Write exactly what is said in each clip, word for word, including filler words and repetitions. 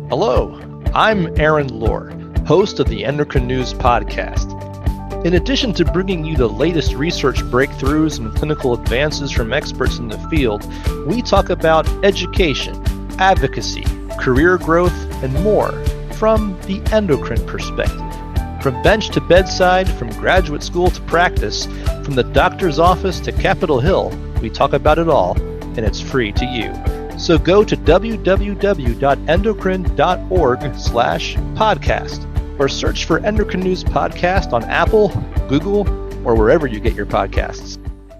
Hello, I'm Aaron Lohr, host of the Endocrine News podcast. In addition to bringing you the latest research breakthroughs and clinical advances from experts in the field, we talk about education, advocacy, career growth, and more from the endocrine perspective. From bench to bedside, from graduate school to practice, from the doctor's office to Capitol Hill, we talk about it all, and it's free to you. So go to w w w dot endocrine dot org slash podcast or search for Endocrine News Podcast on Apple, Google, or wherever you get your podcasts.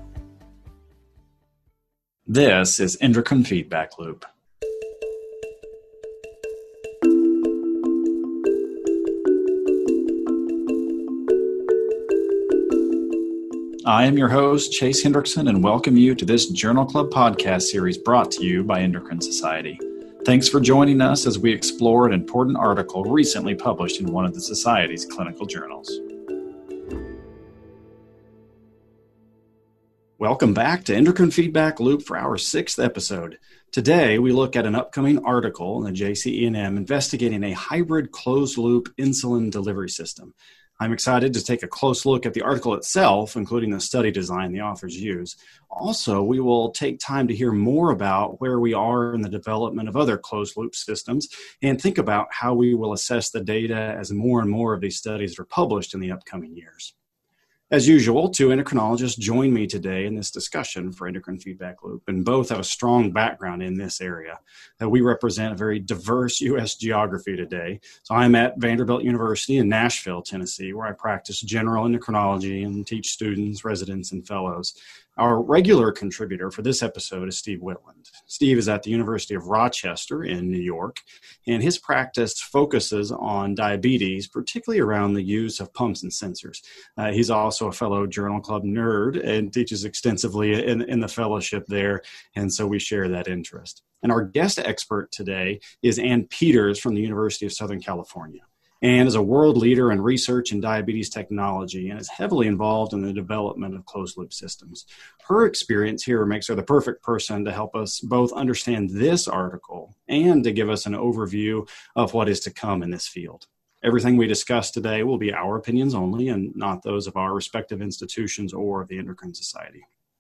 This is Endocrine Feedback Loop. I am your host, Chase Hendrickson, and welcome you to this Journal Club podcast series brought to you by Endocrine Society. Thanks for joining us as we explore an important article recently published in one of the Society's clinical journals. Welcome back to Endocrine Feedback Loop for our sixth episode. Today, we look at an upcoming article in the J C E and M investigating a hybrid closed-loop insulin delivery system. I'm excited to take a close look at the article itself, including the study design the authors use. Also, we will take time to hear more about where we are in the development of other closed-loop systems and think about how we will assess the data as more and more of these studies are published in the upcoming years. As usual, two endocrinologists join me today in this discussion for Endocrine Feedback Loop, and both have a strong background in this area. Uh, we represent a very diverse U S geography today. So I'm at Vanderbilt University in Nashville, Tennessee, where I practice general endocrinology and teach students, residents, and fellows. Our regular contributor for this episode is Steve Whitland. Steve is at the University of Rochester in New York, and his practice focuses on diabetes, particularly around the use of pumps and sensors. Uh, he's also a fellow Journal Club nerd and teaches extensively in, in the fellowship there, and so we share that interest. And our guest expert today is Ann Peters from the University of Southern California. Ann is a world leader in research in diabetes technology and is heavily involved in the development of closed-loop systems. Her experience here makes her the perfect person to help us both understand this article and to give us an overview of what is to come in this field. Everything we discuss today will be our opinions only and not those of our respective institutions or of the Endocrine Society.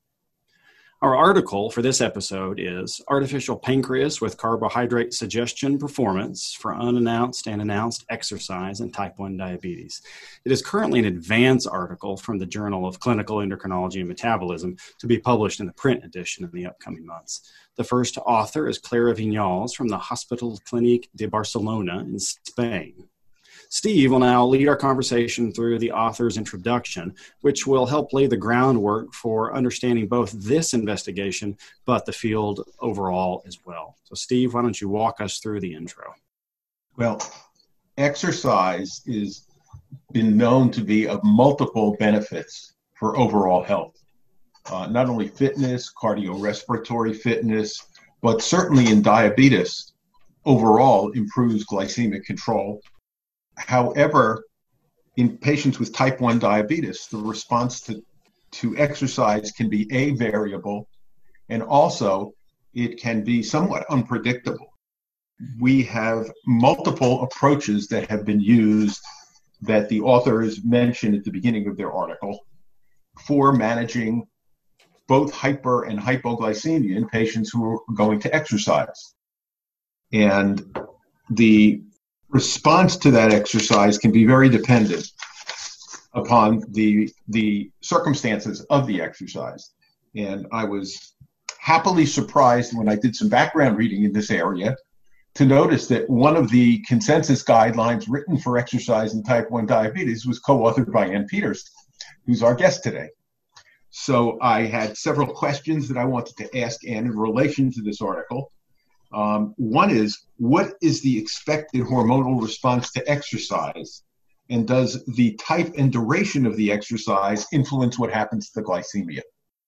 Our article for this episode is Artificial Pancreas with Carbohydrate Suggestion Performance for Unannounced and Announced Exercise in Type one Diabetes. It is currently an advance article from the Journal of Clinical Endocrinology and Metabolism to be published in the print edition in the upcoming months. The first author is Clara Vinyals from the Hospital Clínic de Barcelona in Spain. Steve will now lead our conversation through the author's introduction, which will help lay the groundwork for understanding both this investigation, but the field overall as well. So Steve, why don't you walk us through the intro? Well, exercise has been known to be of multiple benefits for overall health. Uh, not only fitness, cardiorespiratory fitness, but certainly in diabetes, overall improves glycemic control. However, in patients with type one diabetes, the response to, to exercise can be a variable, and also it can be somewhat unpredictable. We have multiple approaches that have been used that the authors mentioned at the beginning of their article for managing both hyper and hypoglycemia in patients who are going to exercise. And the response to that exercise can be very dependent upon the the circumstances of the exercise. And I was happily surprised when I did some background reading in this area to notice that one of the consensus guidelines written for exercise in type one diabetes was co-authored by Ann Peters, who's our guest today. So I had several questions that I wanted to ask Ann in relation to this article. Um, one is, what is the expected hormonal response to exercise? And does the type and duration of the exercise influence what happens to the glycemia?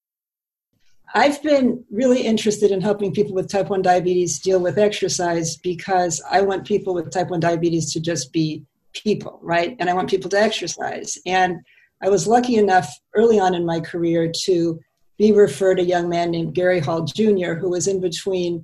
I've been really interested in helping people with type one diabetes deal with exercise because I want people with type one diabetes to just be people, right? And I want people to exercise. And I was lucky enough early on in my career to be referred a young man named Gary Hall Junior, who was in between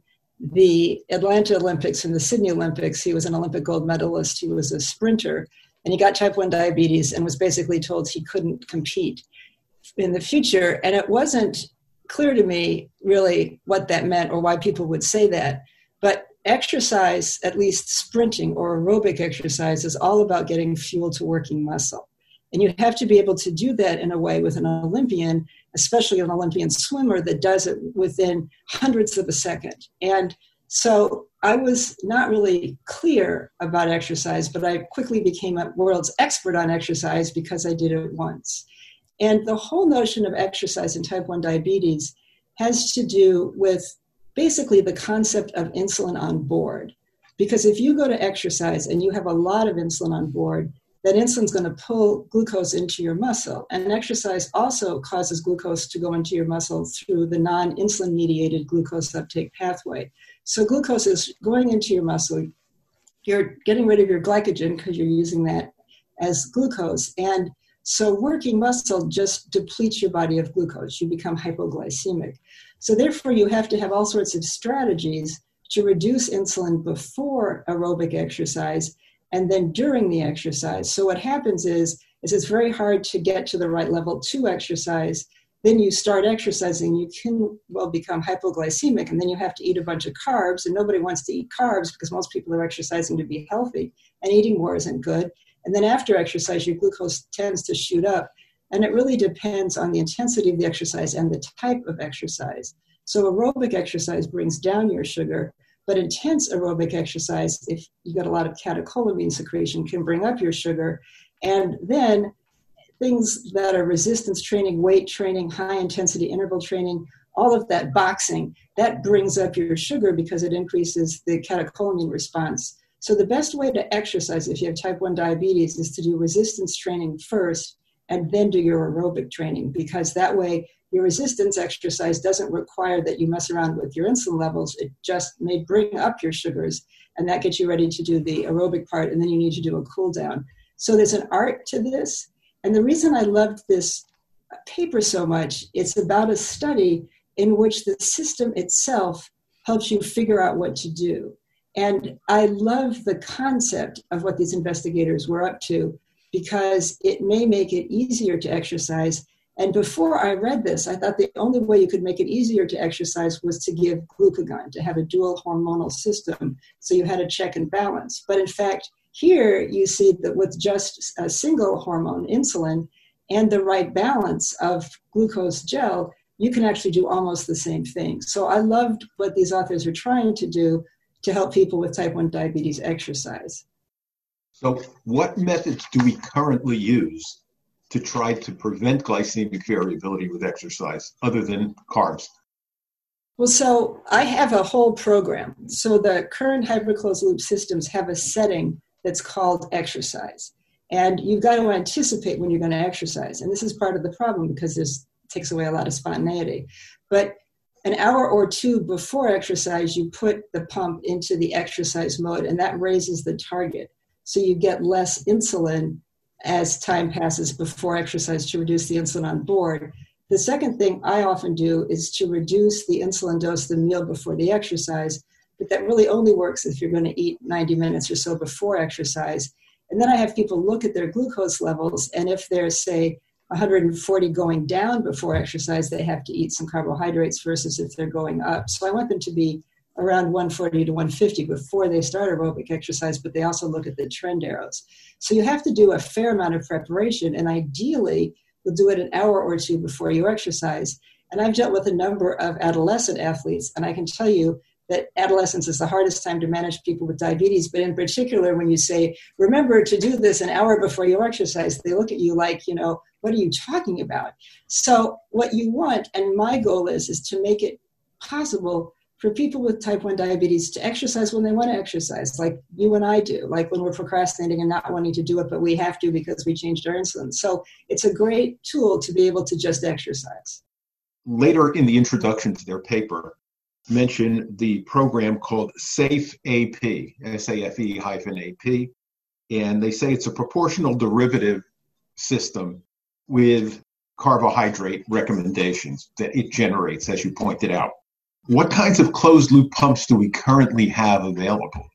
the Atlanta Olympics and the Sydney Olympics. He was an Olympic gold medalist. He was a sprinter, and he got type one diabetes and was basically told he couldn't compete in the future. And it wasn't clear to me really what that meant or why people would say that. But exercise, at least sprinting or aerobic exercise, is all about getting fuel to working muscle. And you have to be able to do that in a way with an Olympian, especially an Olympian swimmer that does it within hundredths of a second. And so I was not really clear about exercise, but I quickly became a world's expert on exercise because I did it once. And the whole notion of exercise in type one diabetes has to do with basically the concept of insulin on board. Because if you go to exercise and you have a lot of insulin on board, that insulin is going to pull glucose into your muscle. And exercise also causes glucose to go into your muscle through the non-insulin mediated glucose uptake pathway. So glucose is going into your muscle. You're getting rid of your glycogen because you're using that as glucose. And so working muscle just depletes your body of glucose. You become hypoglycemic. So therefore, you have to have all sorts of strategies to reduce insulin before aerobic exercise and then during the exercise. So what happens is, is it's very hard to get to the right level to exercise. Then you start exercising, you can well become hypoglycemic, and then you have to eat a bunch of carbs, and nobody wants to eat carbs because most people are exercising to be healthy, and eating more isn't good. And then after exercise, your glucose tends to shoot up. And it really depends on the intensity of the exercise and the type of exercise. So aerobic exercise brings down your sugar, but intense aerobic exercise, if you got a lot of catecholamine secretion, can bring up your sugar. And then things that are resistance training, weight training, high intensity interval training, all of that, boxing, that brings up your sugar because it increases the catecholamine response. So the best way to exercise if you have type one diabetes is to do resistance training first and then do your aerobic training, because that way your resistance exercise doesn't require that you mess around with your insulin levels. It just may bring up your sugars, and that gets you ready to do the aerobic part, and then you need to do a cool down. So there's an art to this. And the reason I loved this paper so much, it's about a study in which the system itself helps you figure out what to do. And I love the concept of what these investigators were up to because it may make it easier to exercise. And before I read this, I thought the only way you could make it easier to exercise was to give glucagon, to have a dual hormonal system, so you had a check and balance. But in fact, here you see that with just a single hormone, insulin, and the right balance of glucose gel, you can actually do almost the same thing. So I loved what these authors are trying to do to help people with type one diabetes exercise. So what methods do we currently use to try to prevent glycemic variability with exercise other than carbs? Well, so I have a whole program. So the current hybrid closed loop systems have a setting that's called exercise. And you've got to anticipate when you're going to exercise. And this is part of the problem because this takes away a lot of spontaneity. But an hour or two before exercise, you put the pump into the exercise mode, and that raises the target. So you get less insulin as time passes before exercise to reduce the insulin on board. The second thing I often do is to reduce the insulin dose the meal before the exercise, but that really only works if you're going to eat ninety minutes or so before exercise. And then I have people look at their glucose levels, and if they're, say, one hundred forty going down before exercise, they have to eat some carbohydrates versus if they're going up. So I want them to be around one forty to one fifty before they start aerobic exercise, but they also look at the trend arrows. So you have to do a fair amount of preparation, and ideally you'll do it an hour or two before you exercise. And I've dealt with a number of adolescent athletes, and I can tell you that adolescence is the hardest time to manage people with diabetes, but in particular when you say, remember to do this an hour before you exercise, they look at you like, you know, what are you talking about? So what you want, and my goal is, is to make it possible for people with type one diabetes to exercise when they want to exercise, like you and I do, like when we're procrastinating and not wanting to do it, but we have to because we changed our insulin. So it's a great tool to be able to just exercise. Later in the introduction to their paper, mention the program called SAFE-A-P, S A F E hyphen A P, and they say it's a proportional derivative system with carbohydrate recommendations that it generates, as you pointed out. What kinds of closed loop pumps do we currently have available?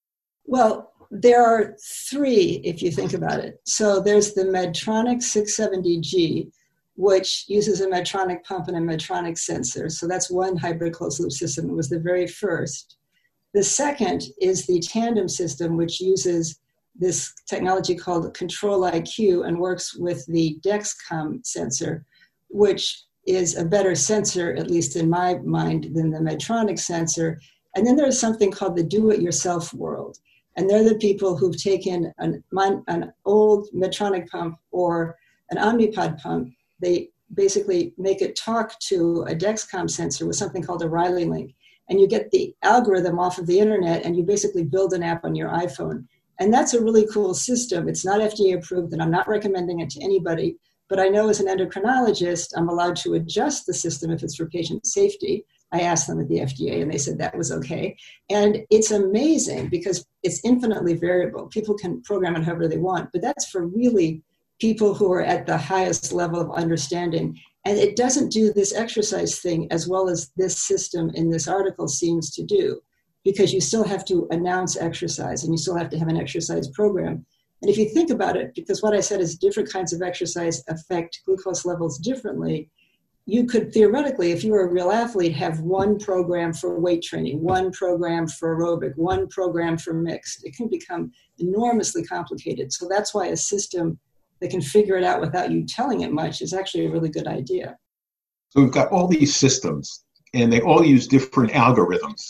Well, there are three, if you think about it. So there's the Medtronic six seventy G, which uses a Medtronic pump and a Medtronic sensor. So that's one hybrid closed loop system. It was the very first. The second is the Tandem system, which uses this technology called Control I Q and works with the Dexcom sensor, which is a better sensor, at least in my mind, than the Medtronic sensor. And then there's something called the do-it-yourself world. And they're the people who've taken an, an old Medtronic pump or an Omnipod pump. They basically make it talk to a Dexcom sensor with something called a Riley link. And you get the algorithm off of the internet and you basically build an app on your iPhone. And that's a really cool system. It's not F D A approved and I'm not recommending it to anybody. But I know as an endocrinologist, I'm allowed to adjust the system if it's for patient safety. I asked them at the F D A and they said that was okay. And it's amazing because it's infinitely variable. People can program it however they want, but that's for really people who are at the highest level of understanding. And it doesn't do this exercise thing as well as this system in this article seems to do, because you still have to announce exercise and you still have to have an exercise program. And if you think about it, because what I said is different kinds of exercise affect glucose levels differently, you could theoretically, if you were a real athlete, have one program for weight training, one program for aerobic, one program for mixed. It can become enormously complicated. So that's why a system that can figure it out without you telling it much is actually a really good idea. So we've got all these systems, and they all use different algorithms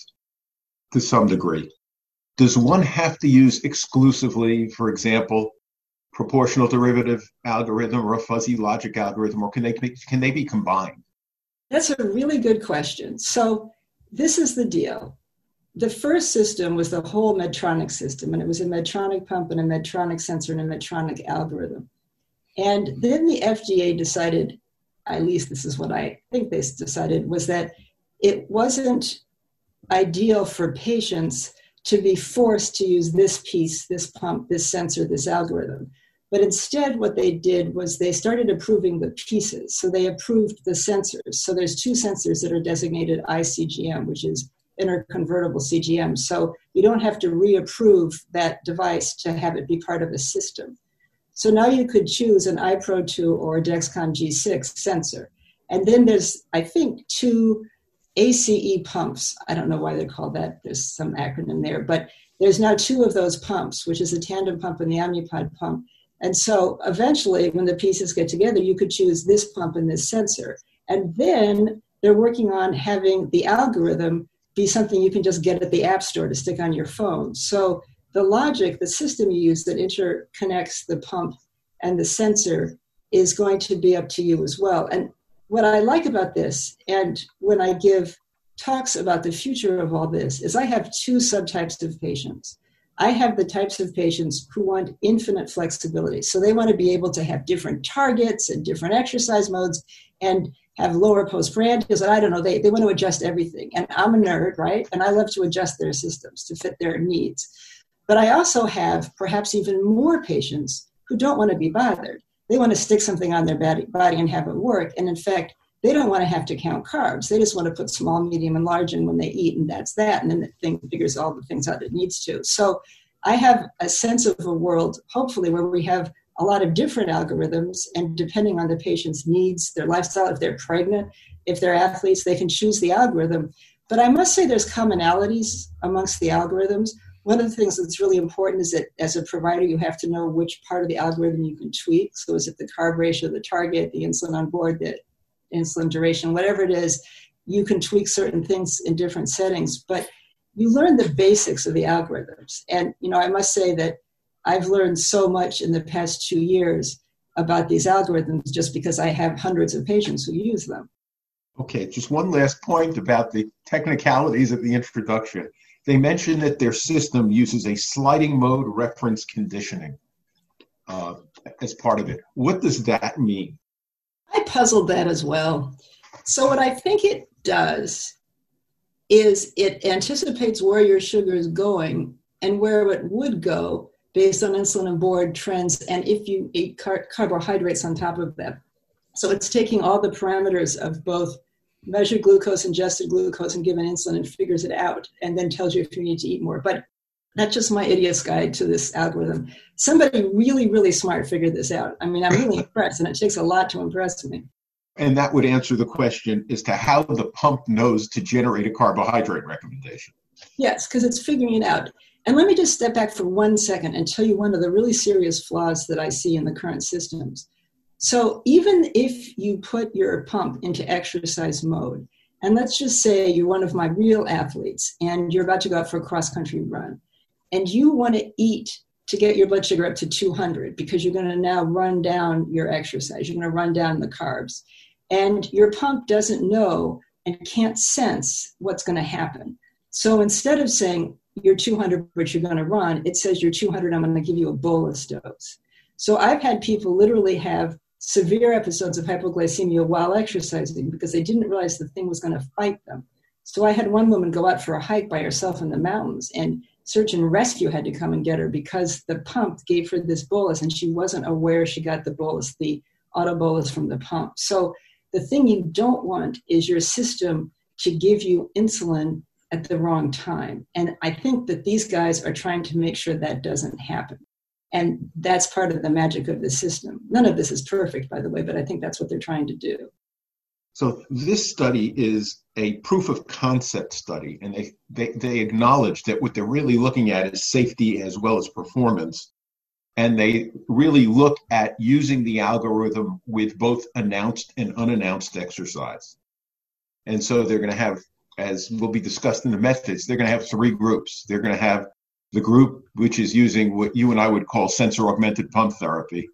to some degree. Does one have to use exclusively, for example, proportional derivative algorithm or a fuzzy logic algorithm, or can they can they be combined? That's a really good question. So this is the deal. The first system was the whole Medtronic system, and it was a Medtronic pump and a Medtronic sensor and a Medtronic algorithm. And then the F D A decided, at least this is what I think they decided, was that it wasn't ideal for patients to be forced to use this piece, this pump, this sensor, this algorithm. But instead, what they did was they started approving the pieces. So they approved the sensors. So there's two sensors that are designated I C G M, which is interconvertible C G M. So you don't have to reapprove that device to have it be part of a system. So now you could choose an iPro two or a Dexcom G six sensor. And then there's, I think, two A C E pumps. I don't know why they're called that. There's some acronym there. But there's now two of those pumps, which is the Tandem pump and the Omnipod pump. And so eventually, when the pieces get together, you could choose this pump and this sensor. And then they're working on having the algorithm be something you can just get at the App Store to stick on your phone. So the logic, the system you use that interconnects the pump and the sensor is going to be up to you as well. And what I like about this, and when I give talks about the future of all this, is I have two subtypes of patients. I have the types of patients who want infinite flexibility. So they want to be able to have different targets and different exercise modes and have lower postprandials. And I don't know, they, they want to adjust everything. And I'm a nerd, right? And I love to adjust their systems to fit their needs. But I also have perhaps even more patients who don't want to be bothered. They want to stick something on their body and have it work. And in fact, they don't want to have to count carbs. They just want to put small, medium, and large in when they eat, and that's that. And then the thing figures all the things out it needs to. So I have a sense of a world, hopefully, where we have a lot of different algorithms, and depending on the patient's needs, their lifestyle, if they're pregnant, if they're athletes, they can choose the algorithm. But I must say there's commonalities amongst the algorithms. One of the things that's really important is that as a provider, you have to know which part of the algorithm you can tweak. So is it the carb ratio, the target, the insulin on board, the insulin duration, whatever it is, you can tweak certain things in different settings, but you learn the basics of the algorithms. And, you know, I must say that I've learned so much in the past two years about these algorithms just because I have hundreds of patients who use them. Okay, just one last point about the technicalities of the introduction. They mentioned that their system uses a sliding mode reference conditioning uh, as part of it. What does that mean? I puzzled that as well. So what I think it does is it anticipates where your sugar is going and where it would go based on insulin on board trends and if you eat car- carbohydrates on top of that. So it's taking all the parameters of both measured glucose, ingested glucose, and given insulin and figures it out and then tells you if you need to eat more. But that's just my idiot's guide to this algorithm. Somebody really, really smart figured this out. I mean, I'm really impressed, and it takes a lot to impress me. And that would answer the question as to how the pump knows to generate a carbohydrate recommendation. Yes, because it's figuring it out. And let me just step back for one second and tell you one of the really serious flaws that I see in the current systems. So even if you put your pump into exercise mode, and let's just say you're one of my real athletes and you're about to go out for a cross-country run, and you want to eat to get your blood sugar up to two hundred because you're going to now run down your exercise, you're going to run down the carbs, and your pump doesn't know and can't sense what's going to happen. So instead of saying you're two hundred, but you're going to run, it says you're two hundred, I'm going to give you a bolus dose. So I've had people literally have severe episodes of hypoglycemia while exercising because they didn't realize the thing was going to fight them. So I had one woman go out for a hike by herself in the mountains, and search and rescue had to come and get her because the pump gave her this bolus and she wasn't aware she got the bolus, the auto bolus from the pump. So the thing you don't want is your system to give you insulin at the wrong time. And I think that these guys are trying to make sure that doesn't happen. And that's part of the magic of the system. None of this is perfect, by the way, but I think that's what they're trying to do. So this study is a proof of concept study, and they, they, they acknowledge that what they're really looking at is safety as well as performance. And they really look at using the algorithm with both announced and unannounced exercise. And so they're going to have, as will be discussed in the methods, they're going to have three groups. They're going to have the group which is using what you and I would call sensor augmented pump therapy.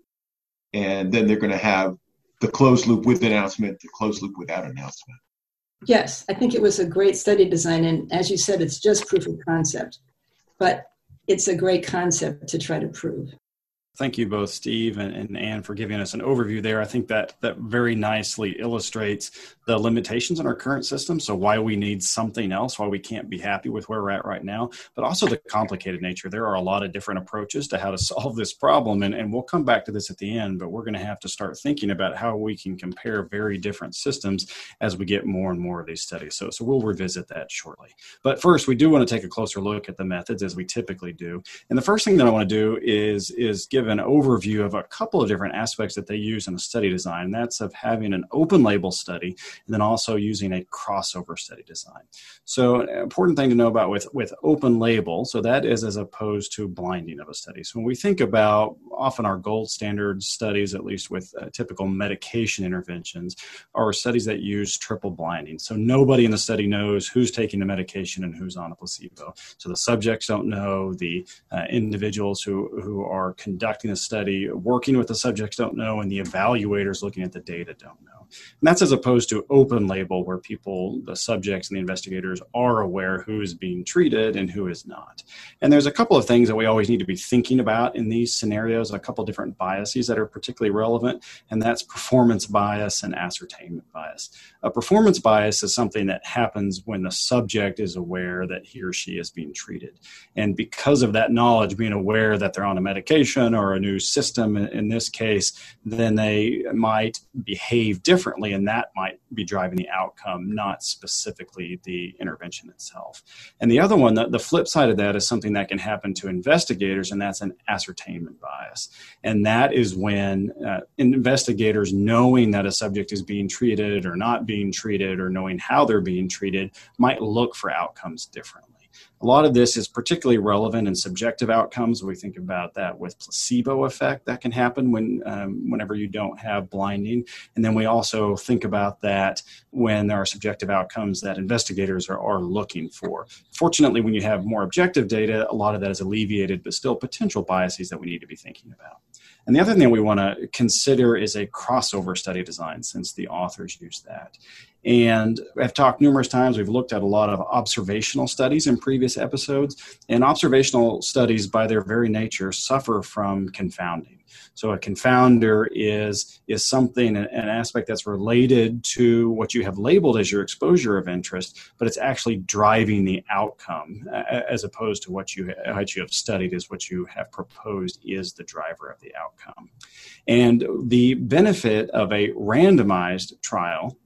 And then they're going to have the closed loop with announcement, the closed loop without announcement. Yes, I think it was a great study design. And as you said, it's just proof of concept. But it's a great concept to try to prove. Thank you both, Steve and, and Ann, for giving us an overview there. I think that that very nicely illustrates the limitations in our current system, so why we need something else, why we can't be happy with where we're at right now, but also the complicated nature. There are a lot of different approaches to how to solve this problem, and, and we'll come back to this at the end, but we're going to have to start thinking about how we can compare very different systems as we get more and more of these studies. So, so we'll revisit that shortly. But first, we do want to take a closer look at the methods, as we typically do. And the first thing that I want to do is, is give an overview of a couple of different aspects that they use in a study design. And that's of having an open label study and then also using a crossover study design. So an important thing to know about with, with open label, so that is as opposed to blinding of a study. So when we think about often our gold standard studies, at least with uh, typical medication interventions, are studies that use triple blinding. So nobody in the study knows who's taking the medication and who's on a placebo. So the subjects don't know, the uh, individuals who, who are conducting a study working with the subjects don't know, and the evaluators looking at the data don't know. And that's as opposed to open label, where people, the subjects and the investigators, are aware who is being treated and who is not. And there's a couple of things that we always need to be thinking about in these scenarios, a couple of different biases that are particularly relevant, and that's performance bias and ascertainment bias. A performance bias is something that happens when the subject is aware that he or she is being treated. And because of that knowledge, being aware that they're on a medication or a new system in this case, then they might behave differently, and that might be driving the outcome, not specifically the intervention itself. And the other one, the, the flip side of that, is something that can happen to investigators, and that's an ascertainment bias. And that is when uh, investigators, knowing that a subject is being treated or not being treated, or knowing how they're being treated, might look for outcomes differently. A lot of this is particularly relevant in subjective outcomes. We think about that with placebo effect that can happen when um, whenever you don't have blinding. And then we also think about that when there are subjective outcomes that investigators are, are looking for. Fortunately, when you have more objective data, a lot of that is alleviated, but still potential biases that we need to be thinking about. And the other thing we want to consider is a crossover study design, since the authors use that. And I've talked numerous times, we've looked at a lot of observational studies in previous episodes, and observational studies by their very nature suffer from confounding. So a confounder is, is something, an aspect that's related to what you have labeled as your exposure of interest, but it's actually driving the outcome, as opposed to what you, what you have studied is what you have proposed is the driver of the outcome. And the benefit of a randomized trial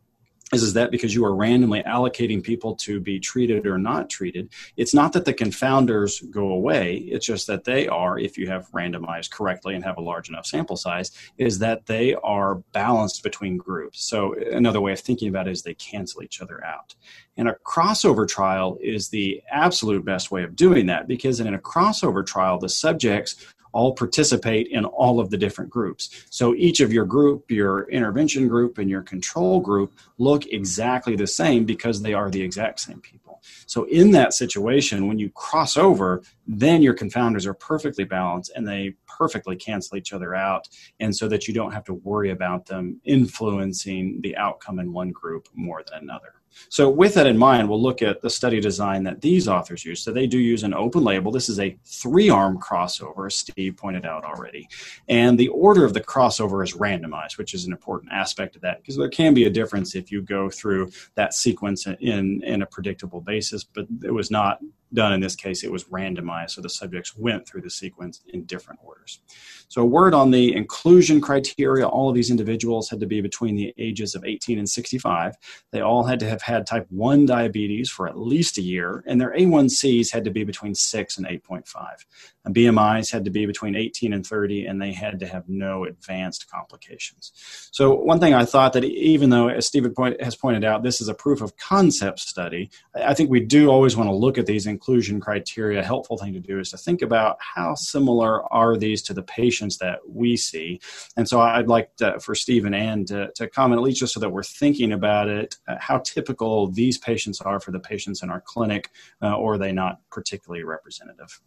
is, is that because you are randomly allocating people to be treated or not treated, it's not that the confounders go away. It's just that they are, if you have randomized correctly and have a large enough sample size, is that they are balanced between groups. So another way of thinking about it is they cancel each other out. And a crossover trial is the absolute best way of doing that, because in a crossover trial, the subjects all participate in all of the different groups. So each of your group, your intervention group, and your control group look exactly the same because they are the exact same people. So in that situation, when you cross over, then your confounders are perfectly balanced and they perfectly cancel each other out, and so that you don't have to worry about them influencing the outcome in one group more than another. So with that in mind, we'll look at the study design that these authors use. So they do use an open label. This is a three-arm crossover, as Steve pointed out already. And the order of the crossover is randomized, which is an important aspect of that, because there can be a difference if you go through that sequence in, in a predictable basis, but it was not done in this case. It was randomized, so the subjects went through the sequence in different orders. So a word on the inclusion criteria: all of these individuals had to be between the ages of eighteen and sixty-five. They all had to have had type one diabetes for at least a year, and their A one C's had to be between six and eight point five. And B M Is had to be between eighteen and thirty, and they had to have no advanced complications. So one thing I thought, that even though, as Steve has pointed out, this is a proof of concept study, I think we do always want to look at these inclusion criteria. A helpful thing to do is to think about how similar are these to the patients that we see. And so I'd like to, for Steve and Ann to, to comment, at least just so that we're thinking about it, uh, how typical these patients are for the patients in our clinic, uh, or are they not particularly representative?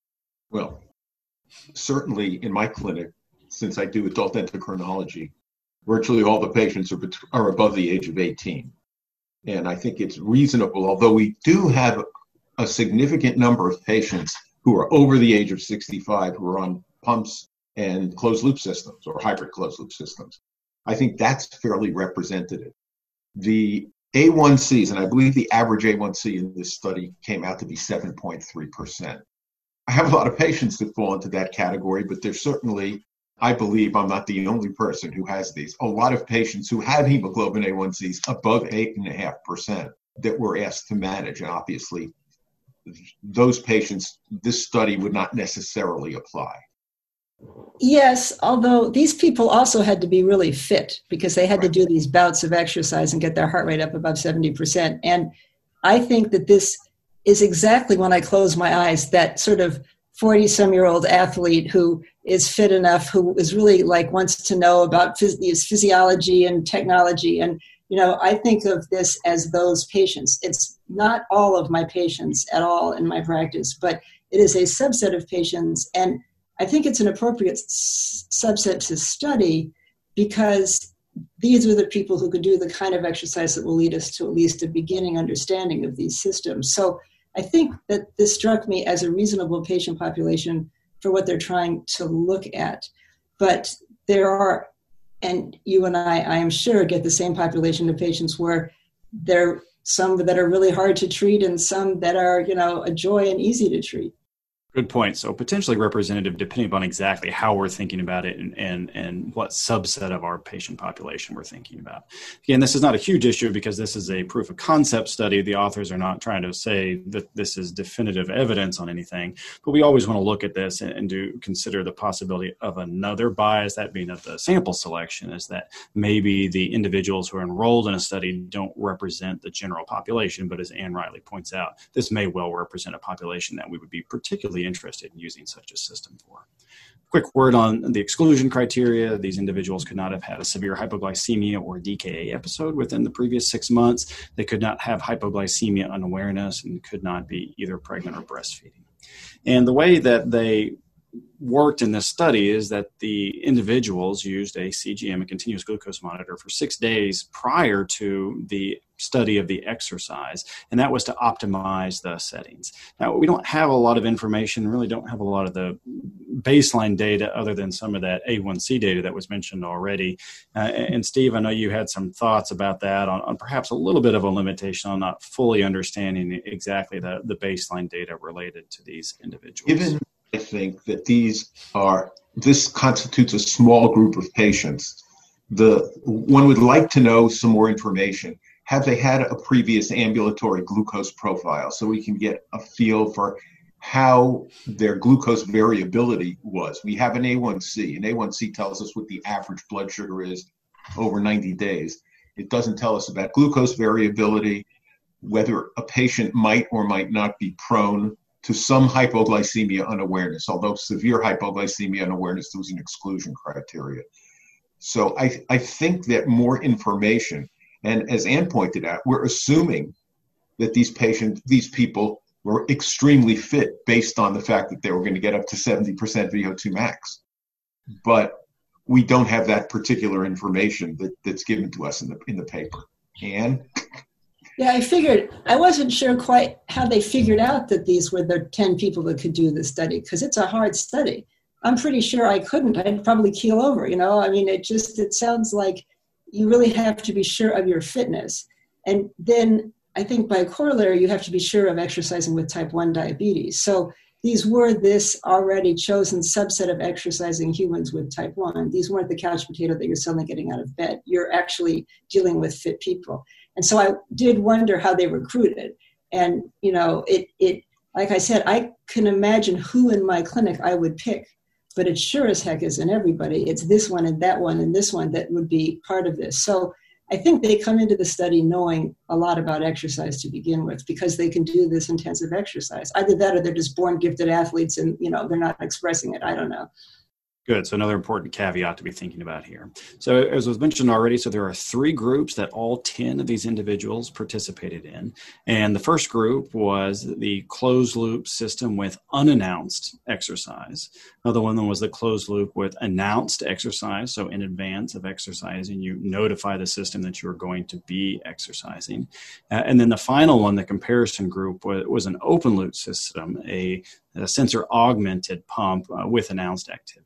Well, certainly in my clinic, since I do adult endocrinology, virtually all the patients are, bet- are above the age of eighteen. And I think it's reasonable, although we do have a significant number of patients who are over the age of sixty-five who are on pumps and closed loop systems or hybrid closed loop systems. I think that's fairly representative. The A one C's, and I believe the average A one C in this study came out to be seven point three percent. I have a lot of patients that fall into that category, but there's certainly, I believe I'm not the only person who has these, a lot of patients who have hemoglobin A one C's above eight point five percent that we're asked to manage. And obviously, those patients, this study would not necessarily apply. Yes, although these people also had to be really fit, because they had Right. to do these bouts of exercise and get their heart rate up above seventy percent. And I think that this is exactly, when I close my eyes, that sort of forty-some-year-old athlete who is fit enough, who is really like wants to know about phys- physiology and technology. And, you know, I think of this as those patients. It's not all of my patients at all in my practice, but it is a subset of patients. And I think it's an appropriate s- subset to study, because these are the people who could do the kind of exercise that will lead us to at least a beginning understanding of these systems. So I think that this struck me as a reasonable patient population for what they're trying to look at. But there are, and you and I, I am sure, get the same population of patients where there are some that are really hard to treat and some that are, you know, a joy and easy to treat. Good point. So potentially representative, depending upon exactly how we're thinking about it and, and, and what subset of our patient population we're thinking about. Again, this is not a huge issue because this is a proof of concept study. The authors are not trying to say that this is definitive evidence on anything, but we always want to look at this and, and do consider the possibility of another bias, that being of the sample selection, is that maybe the individuals who are enrolled in a study don't represent the general population, but as Ann Riley points out, this may well represent a population that we would be particularly interested in using such a system for. Quick word on the exclusion criteria. These individuals could not have had a severe hypoglycemia or D K A episode within the previous six months. They could not have hypoglycemia unawareness and could not be either pregnant or breastfeeding. And the way that they worked in this study is that the individuals used a C G M, a continuous glucose monitor, for six days prior to the study of the exercise, and that was to optimize the settings. Now, we don't have a lot of information, really don't have a lot of the baseline data other than some of that A one C data that was mentioned already. Uh, and Steve, I know you had some thoughts about that on, on perhaps a little bit of a limitation on not fully understanding exactly the, the baseline data related to these individuals. Given, I think, that these are, this constitutes a small group of patients, the one would like to know some more information. have they had a previous ambulatory glucose profile, so we can get a feel for how their glucose variability was. We have an A one C. An A one C tells us what the average blood sugar is over ninety days. It doesn't tell us about glucose variability, whether a patient might or might not be prone to some hypoglycemia unawareness, although severe hypoglycemia unawareness was an exclusion criteria. So I, I think that more information, and as Ann pointed out, we're assuming that these patients, these people were extremely fit based on the fact that they were going to get up to seventy percent V O two max. But we don't have that particular information that, that's given to us in the in the paper. Ann? Yeah, I figured, I wasn't sure quite how they figured out that these were the ten people that could do the study, because it's a hard study. I'm pretty sure I couldn't. I'd probably keel over, you know? I mean, it just, it sounds like you really have to be sure of your fitness. And then I think by corollary, you have to be sure of exercising with type one diabetes. So these were this already chosen subset of exercising humans with type one. These weren't the couch potato that you're suddenly getting out of bed. You're actually dealing with fit people. And so I did wonder how they recruited. And, you know, it, it, like I said, I can imagine who in my clinic I would pick, but it sure as heck isn't everybody. It's this one and that one and this one that would be part of this. So I think they come into the study knowing a lot about exercise to begin with, because they can do this intensive exercise. Either that or they're just born gifted athletes and, you know, they're not expressing it. I don't know. Good. So another important caveat to be thinking about here. So as was mentioned already, so there are three groups that all ten of these individuals participated in. And the first group was the closed loop system with unannounced exercise. Another one was the closed loop with announced exercise. So in advance of exercising, you notify the system that you're going to be exercising. Uh, and then the final one, the comparison group, was, was an open loop system, a, a sensor augmented pump uh, with announced activity.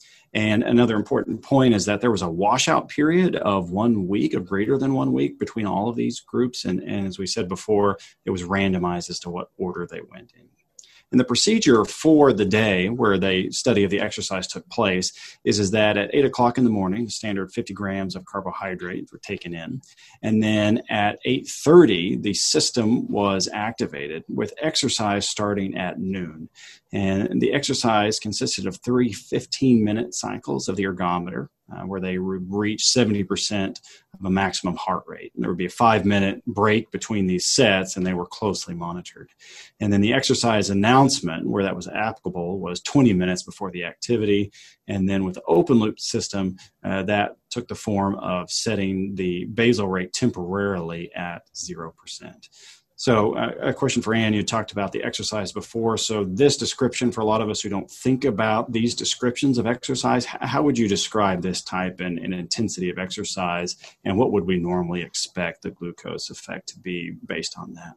And another important point is that there was a washout period of one week, of greater than one week, between all of these groups. And, and as we said before, it was randomized as to what order they went in. And the procedure for the day where the study of the exercise took place is, is that at eight o'clock in the morning, the standard fifty grams of carbohydrate were taken in. And then at eight thirty, the system was activated with exercise starting at noon. And the exercise consisted of three fifteen-minute cycles of the ergometer, uh, where they would reach seventy percent of a maximum heart rate. And there would be a five-minute break between these sets, and they were closely monitored. And then the exercise announcement, where that was applicable, was twenty minutes before the activity. And then with the open loop system, uh, that took the form of setting the basal rate temporarily at zero percent. So uh, a question for Ann, you talked about the exercise before. So this description, for a lot of us who don't think about these descriptions of exercise, how would you describe this type and, and intensity of exercise, and what would we normally expect the glucose effect to be based on that?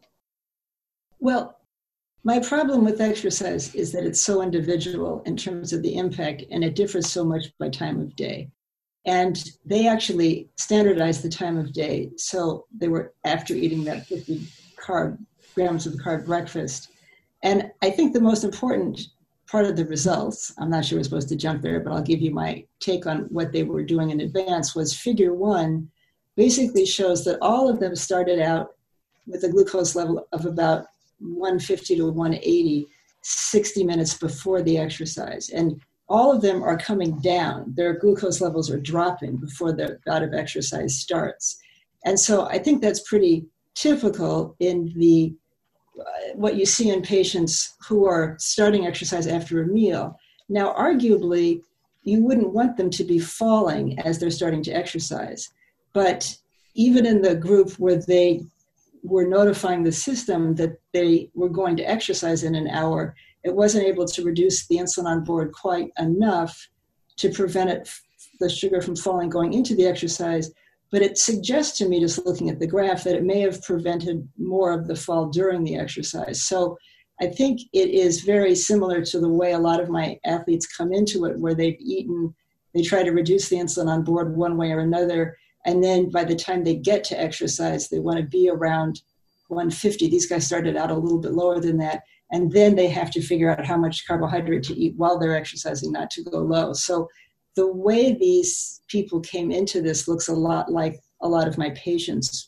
Well, my problem with exercise is that it's so individual in terms of the impact, and it differs so much by time of day. And they actually standardized the time of day. So they were after eating that fifty carb grams of carb breakfast. And I think the most important part of the results, I'm not sure we're supposed to jump there, but I'll give you my take on what they were doing in advance, was figure one basically shows that all of them started out with a glucose level of about one fifty to one eighty, sixty minutes before the exercise. And all of them are coming down. Their glucose levels are dropping before the bout of exercise starts. And so I think that's pretty typical in the uh, what you see in patients who are starting exercise after a meal. Now, arguably, you wouldn't want them to be falling as they're starting to exercise. But even in the group where they were notifying the system that they were going to exercise in an hour, it wasn't able to reduce the insulin on board quite enough to prevent it, the sugar from falling going into the exercise. But it suggests to me, just looking at the graph, that it may have prevented more of the fall during the exercise. So I think it is very similar to the way a lot of my athletes come into it, where they've eaten, they try to reduce the insulin on board one way or another. And then by the time they get to exercise, they want to be around one fifty. These guys started out a little bit lower than that. And then they have to figure out how much carbohydrate to eat while they're exercising, not to go low. So the way these people came into this looks a lot like a lot of my patients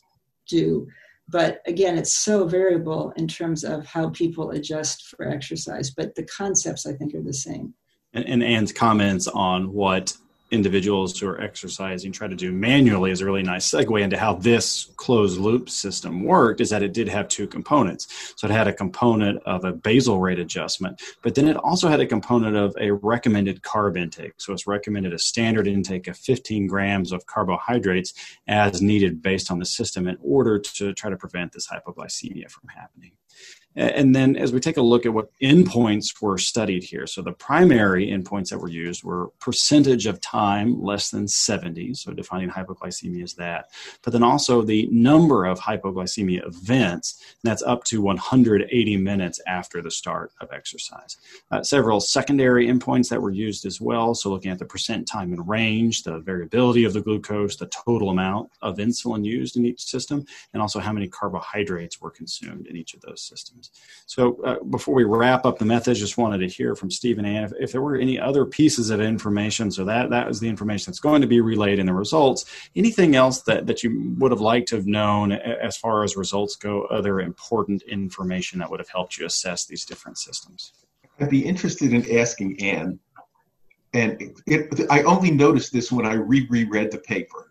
do. But again, it's so variable in terms of how people adjust for exercise. But the concepts, I think, are the same. And, and Ann's comments on what individuals who are exercising try to do manually is a really nice segue into how this closed loop system worked, is that it did have two components. So it had a component of a basal rate adjustment, but then it also had a component of a recommended carb intake. So it's recommended a standard intake of fifteen grams of carbohydrates as needed based on the system in order to try to prevent this hypoglycemia from happening. And then as we take a look at what endpoints were studied here, so the primary endpoints that were used were percentage of time less than seventy, so defining hypoglycemia as that, but then also the number of hypoglycemia events, and that's up to one hundred eighty minutes after the start of exercise. Uh, several secondary endpoints that were used as well, so looking at the percent time in range, the variability of the glucose, the total amount of insulin used in each system, and also how many carbohydrates were consumed in each of those systems. So uh, before we wrap up the methods, just wanted to hear from Steve and Ann if, if there were any other pieces of information. So that, that was the information that's going to be relayed in the results. Anything else that, that you would have liked to have known as far as results go, other important information that would have helped you assess these different systems? I'd be interested in asking Ann, and it, it, I only noticed this when I re reread the paper.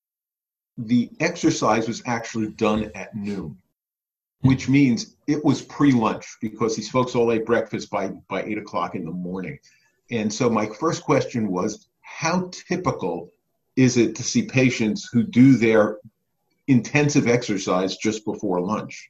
The exercise was actually done at noon, which means it was pre-lunch because these folks all ate breakfast by, by eight o'clock in the morning. And so my first question was, how typical is it to see patients who do their intensive exercise just before lunch?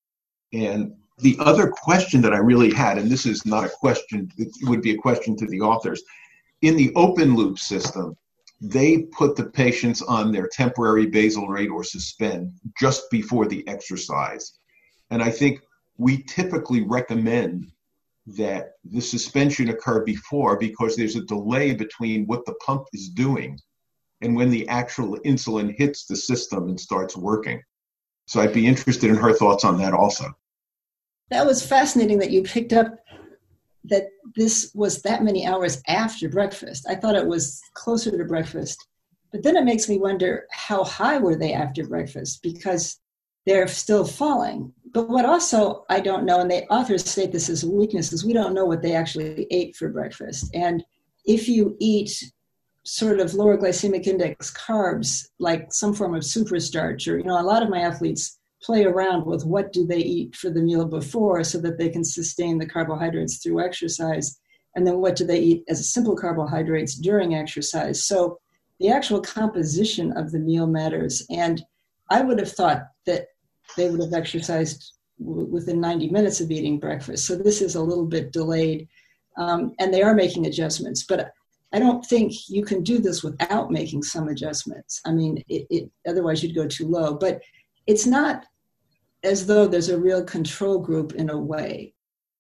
And the other question that I really had, and this is not a question, it would be a question to the authors, in the open loop system, they put the patients on their temporary basal rate or suspend just before the exercise. And I think we typically recommend that the suspension occur before because there's a delay between what the pump is doing and when the actual insulin hits the system and starts working. So I'd be interested in her thoughts on that also. That was fascinating that you picked up that this was that many hours after breakfast. I thought it was closer to breakfast. But then it makes me wonder, how high were they after breakfast? Because they're still falling. But what also I don't know, and the authors state this as a weakness, is we don't know what they actually ate for breakfast. And if you eat sort of lower glycemic index carbs, like some form of superstarch, or, you know, a lot of my athletes play around with what do they eat for the meal before so that they can sustain the carbohydrates through exercise, and then what do they eat as simple carbohydrates during exercise. So the actual composition of the meal matters. And I would have thought that they would have exercised w- within ninety minutes of eating breakfast. So this is a little bit delayed. Um, and they are making adjustments. But I don't think you can do this without making some adjustments. I mean, it, it, otherwise you'd go too low. But it's not as though there's a real control group in a way.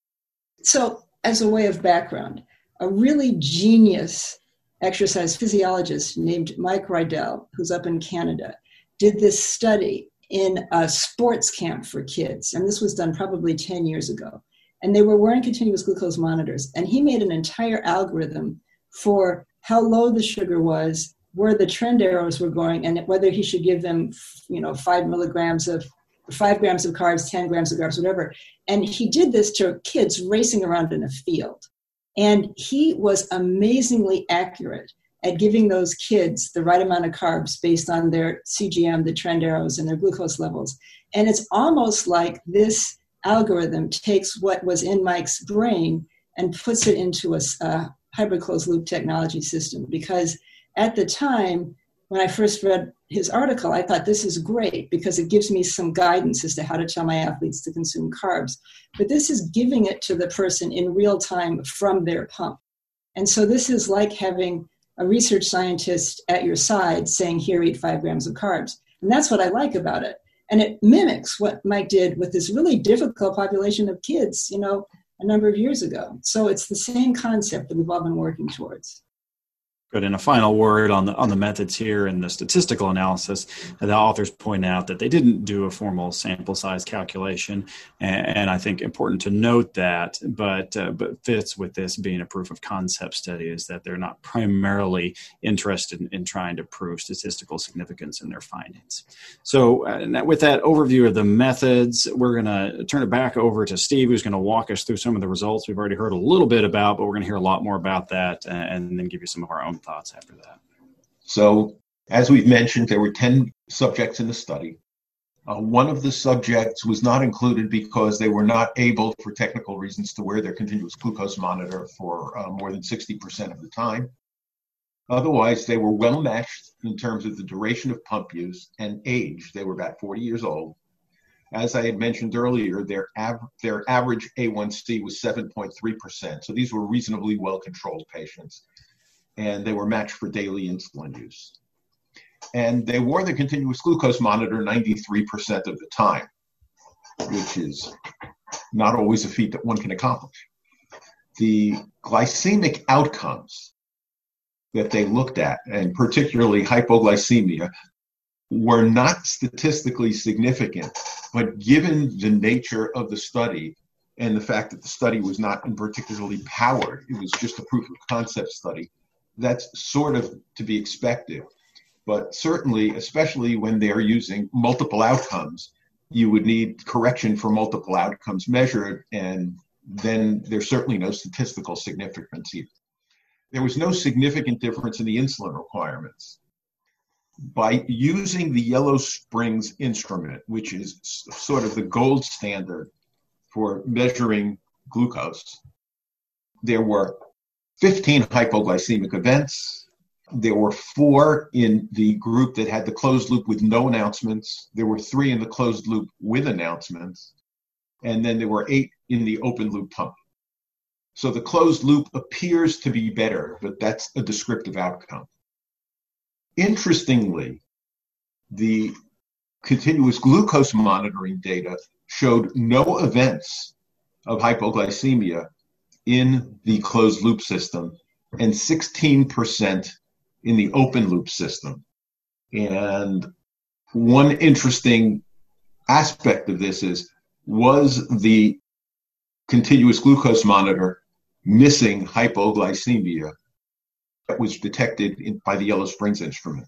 So as a way of background, a really genius exercise physiologist named Mike Rydell, who's up in Canada, did this study in a sports camp for kids. And this was done probably ten years ago. And they were wearing continuous glucose monitors. And he made an entire algorithm for how low the sugar was, where the trend arrows were going, and whether he should give them, you know, five milligrams of, five grams of carbs, ten grams of carbs, whatever. And he did this to kids racing around in a field. And he was amazingly accurate at giving those kids the right amount of carbs based on their C G M, the trend arrows, and their glucose levels. And it's almost like this algorithm takes what was in Mike's brain and puts it into a, a hybrid closed loop technology system. Because at the time, when I first read his article, I thought this is great because it gives me some guidance as to how to tell my athletes to consume carbs. But this is giving it to the person in real time from their pump. And so this is like having a research scientist at your side saying, here, eat five grams of carbs. And that's what I like about it. And it mimics what Mike did with this really difficult population of kids, you know, a number of years ago. So it's the same concept that we've all been working towards. Good. And a final word on the on the methods here and the statistical analysis. The authors point out that they didn't do a formal sample size calculation, and, and I think important to note that. But uh, but fits with this being a proof of concept study is that they're not primarily interested in, in trying to prove statistical significance in their findings. So uh, with that overview of the methods, we're going to turn it back over to Steve, who's going to walk us through some of the results we've already heard a little bit about, but we're going to hear a lot more about that, uh, and then give you some of our own thoughts after that. So, as we've mentioned, there were ten subjects in the study. Uh, one of the subjects was not included because they were not able, for technical reasons, to wear their continuous glucose monitor for uh, more than sixty percent of the time. Otherwise, they were well matched in terms of the duration of pump use and age. They were about forty years old. As I had mentioned earlier, their, av- their average A one C was seven point three percent. So these were reasonably well-controlled patients, and they were matched for daily insulin use. And they wore the continuous glucose monitor ninety-three percent of the time, which is not always a feat that one can accomplish. The glycemic outcomes that they looked at, and particularly hypoglycemia, were not statistically significant, but given the nature of the study and the fact that the study was not particularly powered, it was just a proof of concept study, that's sort of to be expected. But certainly, especially when they're using multiple outcomes, you would need correction for multiple outcomes measured, and then there's certainly no statistical significance either. There was no significant difference in the insulin requirements. By using the Yellow Springs instrument, which is sort of the gold standard for measuring glucose, there were fifteen hypoglycemic events. There were four in the group that had the closed loop with no announcements. There were three in the closed loop with announcements. And then there were eight in the open loop pump. So the closed loop appears to be better, but that's a descriptive outcome. Interestingly, the continuous glucose monitoring data showed no events of hypoglycemia in the closed loop system and sixteen percent in the open loop system. And one interesting aspect of this is, was the continuous glucose monitor missing hypoglycemia that was detected in, by the Yellow Springs instrument?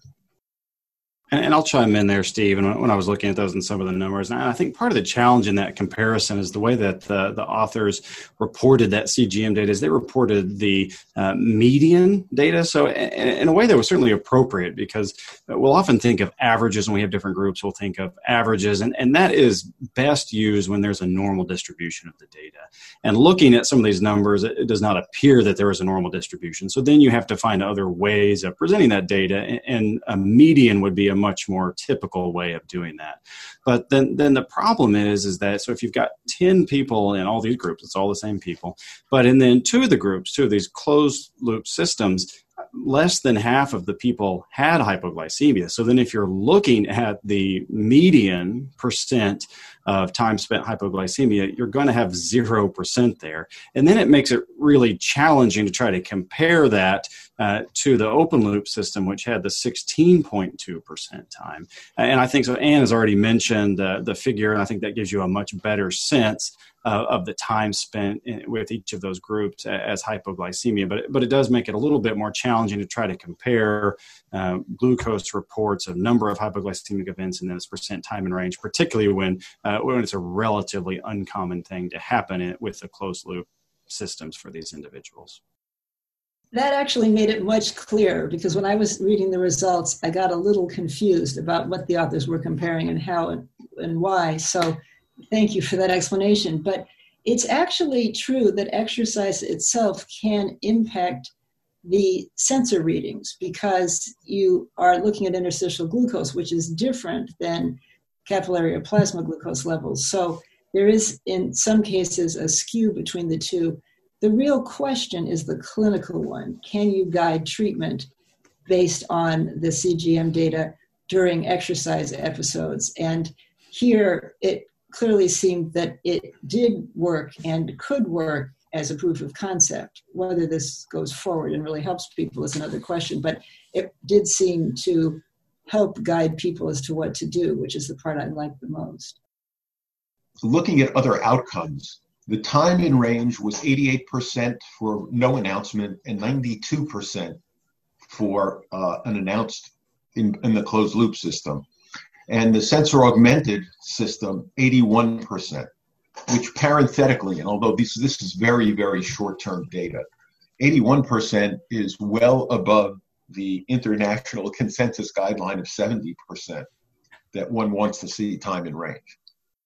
And, and I'll chime in there, Steve. And when I was looking at those and some of the numbers, and I think part of the challenge in that comparison is the way that the, the authors reported that C G M data is they reported the uh, median data. So in, in a way that was certainly appropriate, because we'll often think of averages when we have different groups. We'll think of averages, and, and that is best used when there's a normal distribution of the data. And looking at some of these numbers, it, it does not appear that there is a normal distribution. So then you have to find other ways of presenting that data, and, and a median would be a much more typical way of doing that. But then, then the problem is, is that, so if you've got ten people in all these groups, it's all the same people, but in then two of the groups, two of these closed loop systems, less than half of the people had hypoglycemia. So then if you're looking at the median percent of time spent hypoglycemia, you're going to have zero percent there. And then it makes it really challenging to try to compare that uh, to the open loop system, which had the sixteen point two percent time. And I think, so Ann has already mentioned uh, the figure, and I think that gives you a much better sense Uh, of the time spent in, with each of those groups as hypoglycemia. But, but it does make it a little bit more challenging to try to compare uh, glucose reports of number of hypoglycemic events and then its percent time and range, particularly when, uh, when it's a relatively uncommon thing to happen in, with the closed loop systems for these individuals. That actually made it much clearer, because when I was reading the results, I got a little confused about what the authors were comparing and how and, and why. So thank you for that explanation. But it's actually true that exercise itself can impact the sensor readings, because you are looking at interstitial glucose, which is different than capillary or plasma glucose levels. So there is, in some cases, a skew between the two. The real question is the clinical one. Can you guide treatment based on the C G M data during exercise episodes? And here it clearly seemed that it did work and could work as a proof of concept. Whether this goes forward and really helps people is another question, but it did seem to help guide people as to what to do, which is the part I like the most. Looking at other outcomes, the time in range was eighty-eight percent for no announcement and ninety-two percent for uh, an announced in, in the closed loop system. And the sensor augmented system, eighty-one percent, which parenthetically, and although this, this is very, very short-term data, eighty-one percent is well above the international consensus guideline of seventy percent that one wants to see time in range.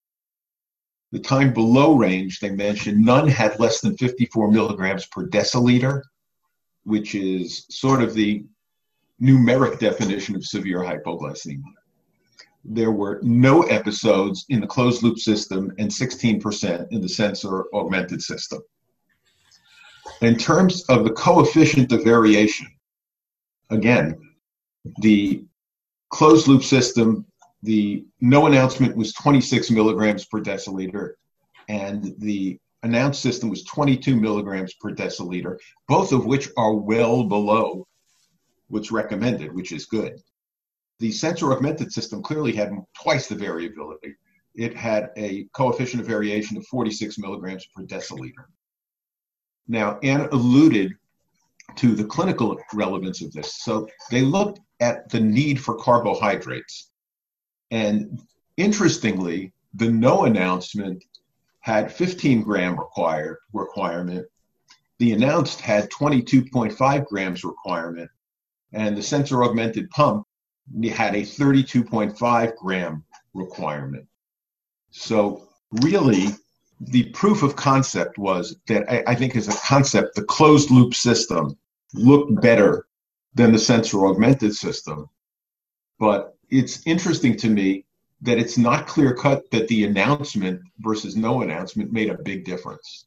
The time below range, they mentioned, none had less than fifty-four milligrams per deciliter, which is sort of the numeric definition of severe hypoglycemia. There were no episodes in the closed loop system and sixteen percent in the sensor augmented system. In terms of the coefficient of variation, again, the closed loop system, the no announcement was twenty-six milligrams per deciliter, and the announced system was twenty-two milligrams per deciliter, both of which are well below what's recommended, which is good. The sensor augmented system clearly had twice the variability. It had a coefficient of variation of forty-six milligrams per deciliter. Now, Anne alluded to the clinical relevance of this. So they looked at the need for carbohydrates. And interestingly, the no announcement had fifteen gram required requirement. The announced had twenty-two point five grams requirement. And the sensor augmented pump had a thirty-two point five gram requirement. So really, the proof of concept was that I, I think as a concept, the closed loop system looked better than the sensor augmented system. But it's interesting to me that it's not clear cut that the announcement versus no announcement made a big difference.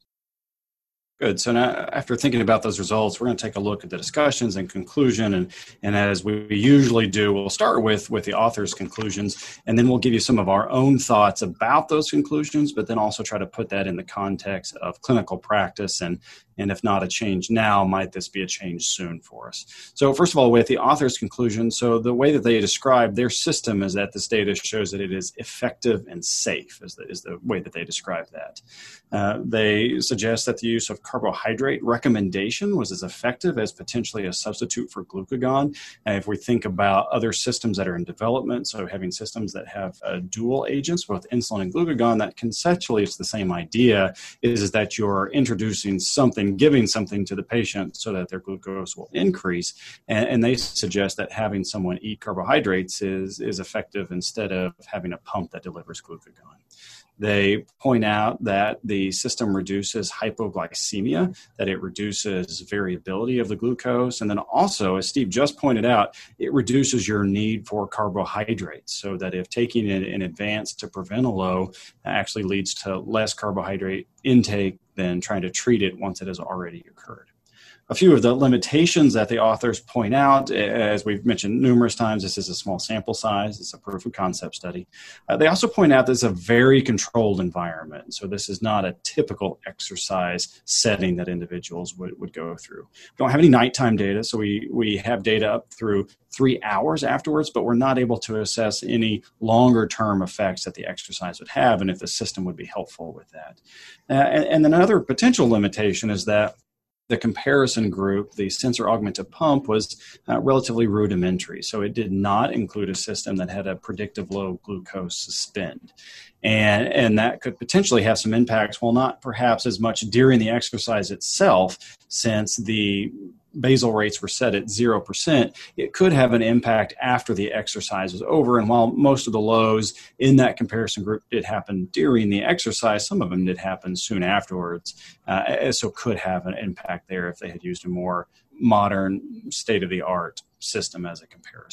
Good. So now, after thinking about those results, we're going to take a look at the discussions and conclusion. And, and as we usually do, we'll start with, with the author's conclusions, and then we'll give you some of our own thoughts about those conclusions, but then also try to put that in the context of clinical practice. And, and if not a change now, might this be a change soon for us? So first of all, with the author's conclusion, so the way that they describe their system is that this data shows that it is effective and safe, is the, is the way that they describe that. Uh, they suggest that the use of carbohydrate recommendation was as effective as potentially a substitute for glucagon. And if we think about other systems that are in development, so having systems that have uh, dual agents, both insulin and glucagon, that conceptually it's the same idea, is, is that you're introducing something, giving something to the patient so that their glucose will increase. And, and they suggest that having someone eat carbohydrates is, is effective instead of having a pump that delivers glucagon. They point out that the system reduces hypoglycemia, that it reduces variability of the glucose, and then also, as Steve just pointed out, it reduces your need for carbohydrates, so that if taking it in advance to prevent a low actually leads to less carbohydrate intake than trying to treat it once it has already occurred. A few of the limitations that the authors point out, as we've mentioned numerous times, this is a small sample size. It's a proof of concept study. Uh, they also point out this is a very controlled environment. So this is not a typical exercise setting that individuals would, would go through. We don't have any nighttime data, so we, we have data up through three hours afterwards, but we're not able to assess any longer term effects that the exercise would have and if the system would be helpful with that. Uh, and, and then another potential limitation is that the comparison group, the sensor augmented pump, was uh, relatively rudimentary. So it did not include a system that had a predictive low glucose suspend. And, and that could potentially have some impacts, well, not perhaps as much during the exercise itself, since the basal rates were set at zero percent, it could have an impact after the exercise is over. And while most of the lows in that comparison group did happen during the exercise, some of them did happen soon afterwards. Uh, so could have an impact there if they had used a more modern, state-of-the-art system as a comparison.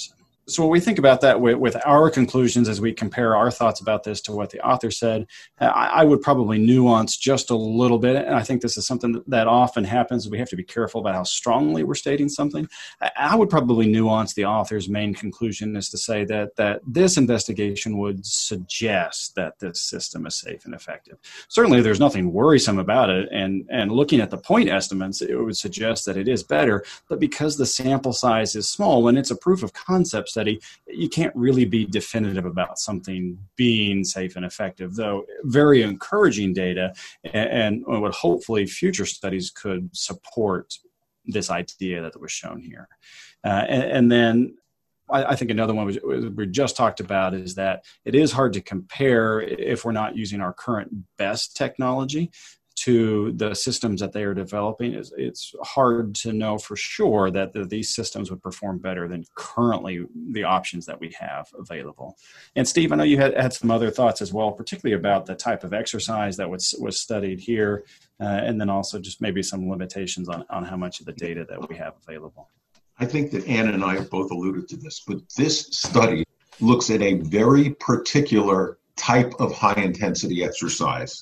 So when we think about that with, with our conclusions as we compare our thoughts about this to what the author said, I, I would probably nuance just a little bit. And I think this is something that, that often happens. We have to be careful about how strongly we're stating something. I, I would probably nuance the author's main conclusion is to say that, that this investigation would suggest that this system is safe and effective. Certainly there's nothing worrisome about it. And, and looking at the point estimates, it would suggest that it is better. But because the sample size is small, when it's a proof of concept study, you can't really be definitive about something being safe and effective, though very encouraging data, and, and what hopefully future studies could support this idea that was shown here. Uh, and, and then I, I think another one we, we just talked about is that it is hard to compare if we're not using our current best technology to the systems that they are developing. It's, it's hard to know for sure that the, these systems would perform better than currently the options that we have available. And Steve, I know you had, had some other thoughts as well, particularly about the type of exercise that was, was studied here, uh, and then also just maybe some limitations on, on how much of the data that we have available. I think that Ann and I have both alluded to this, but this study looks at a very particular type of high-intensity exercise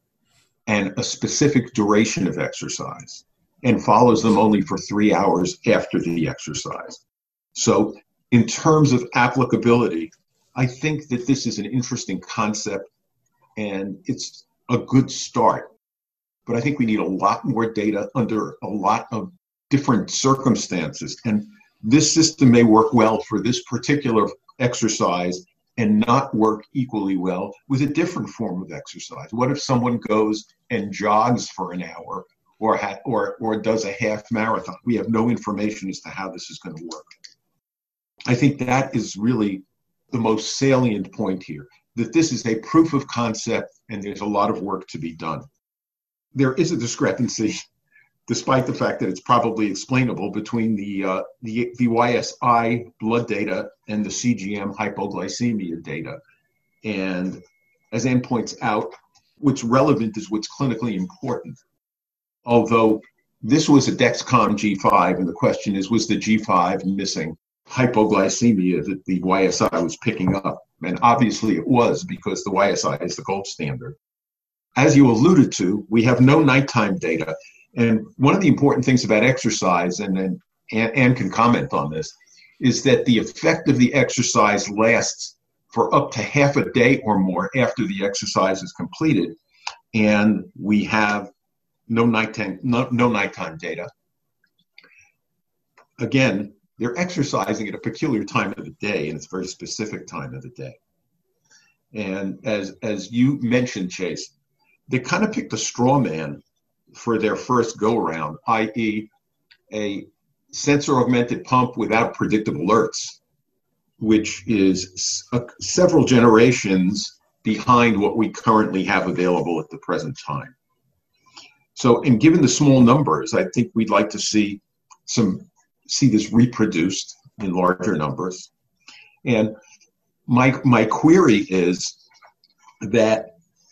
and a specific duration of exercise, and follows them only for three hours after the exercise. So in terms of applicability, I think that this is an interesting concept and it's a good start. But I think we need a lot more data under a lot of different circumstances. And this system may work well for this particular exercise and not work equally well with a different form of exercise. What if someone goes and jogs for an hour or ha- or or does a half marathon? We have no information as to how this is going to work. I think that is really the most salient point here, that this is a proof of concept and there's a lot of work to be done. There is a discrepancy, despite the fact that it's probably explainable, between the, uh, the the Y S I blood data and the C G M hypoglycemia data. And as Ann points out, what's relevant is what's clinically important. Although this was a Dexcom G five, and the question is, was the G five missing hypoglycemia that the Y S I was picking up? And obviously it was, because the Y S I is the gold standard. As you alluded to, we have no nighttime data. And one of the important things about exercise, and then Ann, Ann can comment on this, is that the effect of the exercise lasts for up to half a day or more after the exercise is completed. And we have no nighttime, no, no nighttime data. Again, they're exercising at a peculiar time of the day, and it's a very specific time of the day. And as, as you mentioned, Chase, they kind of picked a straw man for their first go-around, that is a sensor-augmented pump without predictive alerts, which is a, several generations behind what we currently have available at the present time. So, and given the small numbers, I think we'd like to see some see this reproduced in larger numbers. And my my query is that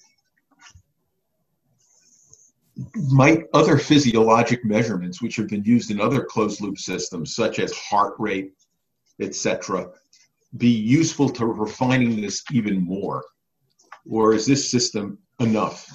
might other physiologic measurements, which have been used in other closed-loop systems, such as heart rate, et cetera, be useful to refining this even more? Or is this system enough?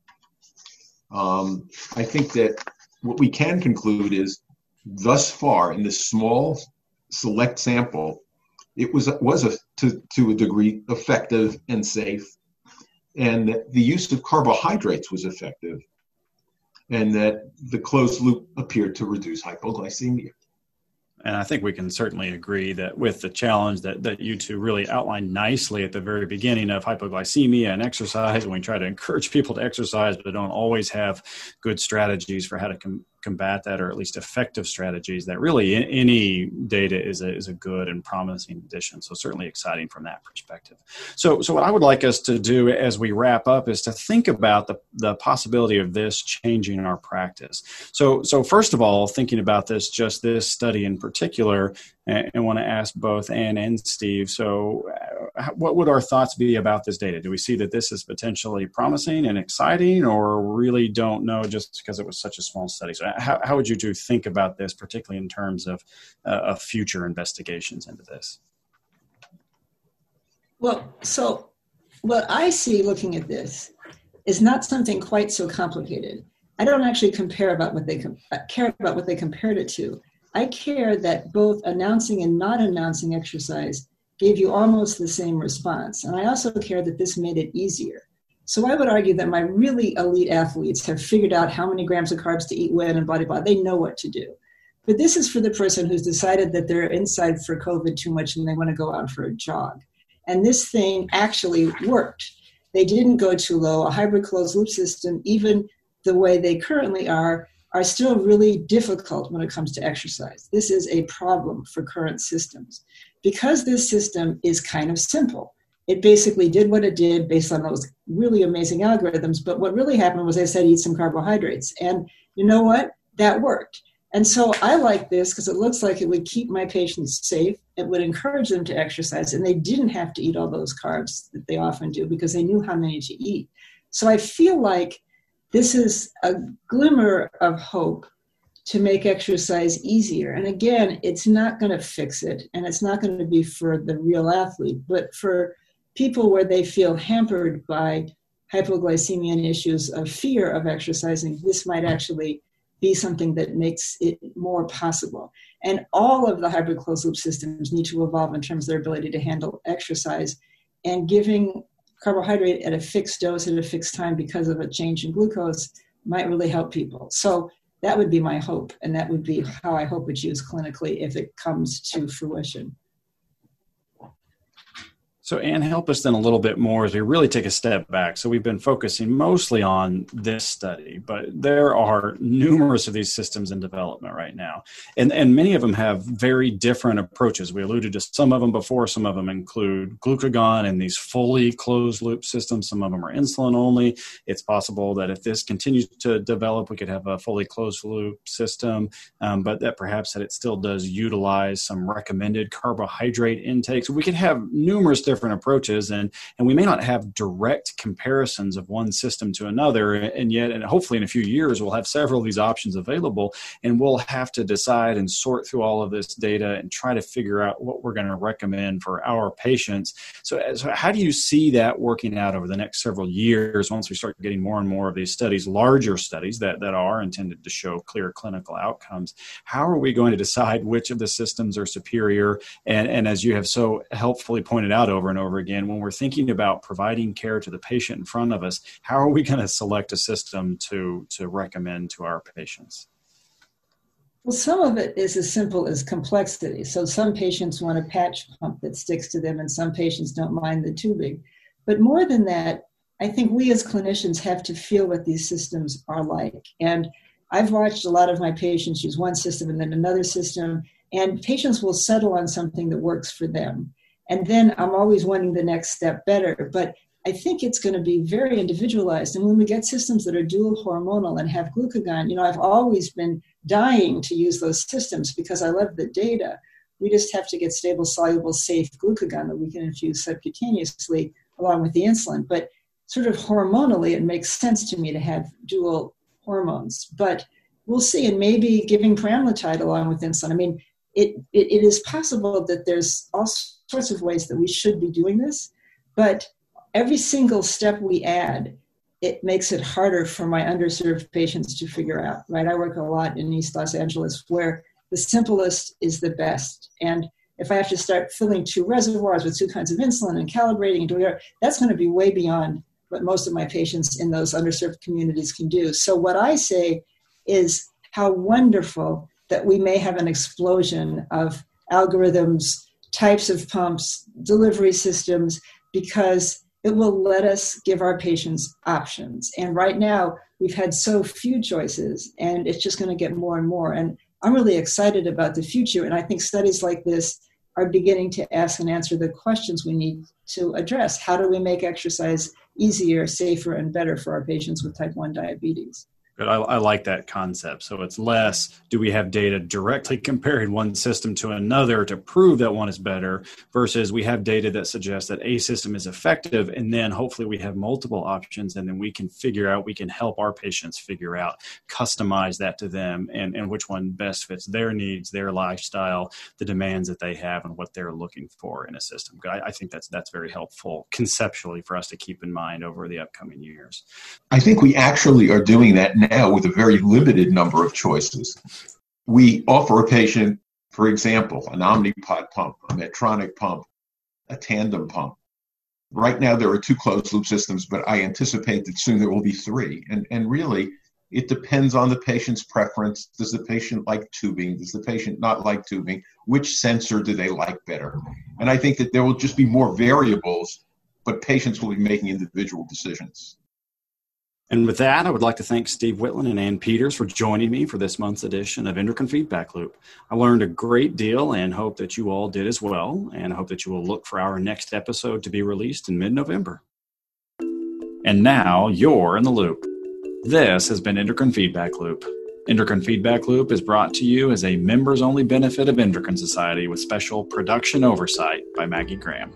Um, I think that what we can conclude is, thus far, in this small, select sample, it was, was a, to, to a degree effective and safe, and that the use of carbohydrates was effective, and that the closed loop appeared to reduce hypoglycemia. And I think we can certainly agree that with the challenge that, that you two really outlined nicely at the very beginning of hypoglycemia and exercise, when we try to encourage people to exercise but don't always have good strategies for how to com- combat that, or at least effective strategies, that really any data is a, is a good and promising addition. So certainly exciting from that perspective. So, so what I would like us to do as we wrap up is to think about the, the possibility of this changing our practice. So, so first of all, thinking about this, just this study in particular, and I want to ask both Ann and Steve, so uh, what would our thoughts be about this data? Do we see that this is potentially promising and exciting, or really don't know just because it was such a small study? So how, how would you two think about this, particularly in terms of, uh, of future investigations into this? Well, so what I see looking at this is not something quite so complicated. I don't actually compare about what they com- care about what they compared it to. I care that both announcing and not announcing exercise gave you almost the same response. And I also care that this made it easier. So I would argue that my really elite athletes have figured out how many grams of carbs to eat when and blah, blah, blah. They know what to do. But this is for the person who's decided that they're inside for COVID too much and they want to go out for a jog. And this thing actually worked. They didn't go too low. A hybrid closed loop system, even the way they currently are, are still really difficult when it comes to exercise. This is a problem for current systems. Because this system is kind of simple, it basically did what it did based on those really amazing algorithms. But what really happened was I said, eat some carbohydrates. And you know what? That worked. And so I like this because it looks like it would keep my patients safe. It would encourage them to exercise, and they didn't have to eat all those carbs that they often do because they knew how many to eat. So I feel like this is a glimmer of hope to make exercise easier. And again, it's not going to fix it, and it's not going to be for the real athlete, but for people where they feel hampered by hypoglycemia and issues of fear of exercising, this might actually be something that makes it more possible. And all of the hybrid closed loop systems need to evolve in terms of their ability to handle exercise, and giving carbohydrate at a fixed dose at a fixed time because of a change in glucose might really help people. So that would be my hope, and that would be how I hope it's used clinically if it comes to fruition. So Anne, help us then a little bit more as we really take a step back. So we've been focusing mostly on this study, but there are numerous of these systems in development right now. And, and many of them have very different approaches. We alluded to some of them before. Some of them include glucagon and these fully closed loop systems. Some of them are insulin only. It's possible that if this continues to develop, we could have a fully closed loop system, um, but that perhaps that it still does utilize some recommended carbohydrate intake. So we could have numerous different different approaches, and and we may not have direct comparisons of one system to another, and yet, and hopefully in a few years, we'll have several of these options available, and we'll have to decide and sort through all of this data and try to figure out what we're going to recommend for our patients. So, so how do you see that working out over the next several years once we start getting more and more of these studies, larger studies that, that are intended to show clear clinical outcomes? How are we going to decide which of the systems are superior? And, and as you have so helpfully pointed out over and over again, when we're thinking about providing care to the patient in front of us, how are we going to select a system to, to recommend to our patients? Well, some of it is as simple as complexity. So some patients want a patch pump that sticks to them, and some patients don't mind the tubing. But more than that, I think we as clinicians have to feel what these systems are like. And I've watched a lot of my patients use one system and then another system, and patients will settle on something that works for them. And then I'm always wanting the next step better. But I think it's going to be very individualized. And when we get systems that are dual hormonal and have glucagon, you know, I've always been dying to use those systems because I love the data. We just have to get stable, soluble, safe glucagon that we can infuse subcutaneously along with the insulin. But sort of hormonally, it makes sense to me to have dual hormones. But we'll see. And maybe giving pramlintide along with insulin. I mean, it, it, it is possible that there's all sorts of ways that we should be doing this. But every single step we add, it makes it harder for my underserved patients to figure out, right? I work a lot in East Los Angeles where the simplest is the best. And if I have to start filling two reservoirs with two kinds of insulin and calibrating and doing that, that's going to be way beyond what most of my patients in those underserved communities can do. So what I say is how wonderful that we may have an explosion of algorithms, types of pumps, delivery systems, because it will let us give our patients options. And right now, we've had so few choices, and it's just going to get more and more. And I'm really excited about the future, and I think studies like this are beginning to ask and answer the questions we need to address. How do we make exercise easier, safer, and better for our patients with type one diabetes? But I, I like that concept. So it's less, do we have data directly comparing one system to another to prove that one is better, versus we have data that suggests that a system is effective, and then hopefully we have multiple options, and then we can figure out, we can help our patients figure out, customize that to them, and, and which one best fits their needs, their lifestyle, the demands that they have, and what they're looking for in a system. I, I think that's that's very helpful conceptually for us to keep in mind over the upcoming years. I think we actually are doing that now with a very limited number of choices. We offer a patient, for example, an Omnipod pump, a Medtronic pump, a Tandem pump. Right now there are two closed loop systems, but I anticipate that soon there will be three. And, and really, it depends on the patient's preference. Does the patient like tubing? Does the patient not like tubing? Which sensor do they like better? And I think that there will just be more variables, but patients will be making individual decisions. And with that, I would like to thank Steve Whitland and Ann Peters for joining me for this month's edition of Endocrine Feedback Loop. I learned a great deal and hope that you all did as well, and I hope that you will look for our next episode to be released in mid-November. And now you're in the loop. This has been Endocrine Feedback Loop. Endocrine Feedback Loop is brought to you as a members-only benefit of Endocrine Society with special production oversight by Maggie Graham.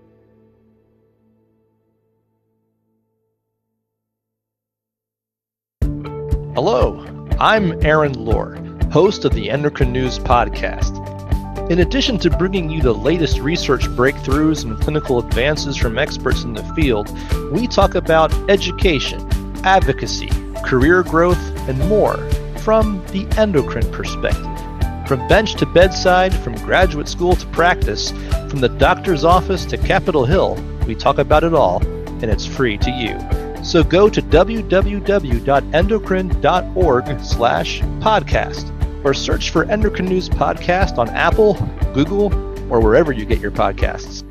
Hello, I'm Aaron Lohr, host of the Endocrine News Podcast. In addition to bringing you the latest research breakthroughs and clinical advances from experts in the field, we talk about education, advocacy, career growth, and more from the endocrine perspective. From bench to bedside, from graduate school to practice, from the doctor's office to Capitol Hill, we talk about it all, and it's free to you. So go to w w w dot endocrine dot org slash podcast or search for Endocrine News Podcast on Apple, Google, or wherever you get your podcasts.